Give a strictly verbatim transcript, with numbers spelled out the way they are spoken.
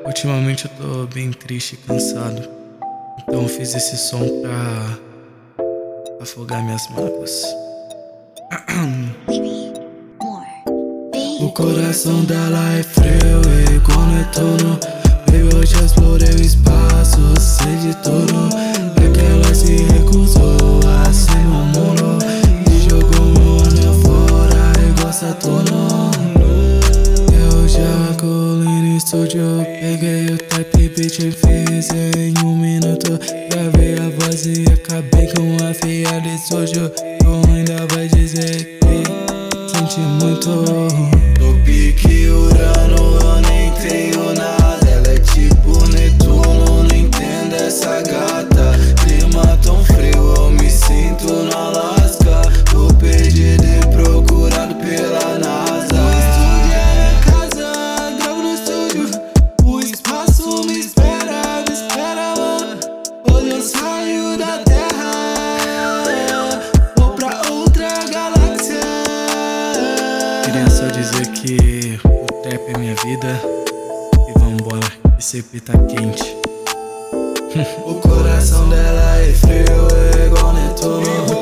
Ultimamente eu tô bem triste e cansado, então eu fiz esse som pra afogar minhas mágoas. O coração dela é frio e quando eu tô no baby eu já explorei o espaço, sei de tudo. É que ela se recusou a ser meu mundo e jogou meu anel fora igual Saturno. Eu já colei no estúdio, peguei o type beat e fiz em um minuto. Gravei a voz e acabei com a filha de sujo. Tu ainda vai dizer que sente muito. No pique Urano eu nem tenho nada. Ela é tipo Netuno, não entendo essa gata. Clima tão frio, eu me sinto no Alasca. Tô perdido e procurado pela NASA. O estúdio é minha casa, gravo no estúdio. O espaço me espera, me espera, mano. Hoje eu saio da terra, vou pra outra galáxia. Queria só dizer que o trap é minha vida. E vambora, esse P tá quente. O coração dela é frio, é igual Netuno.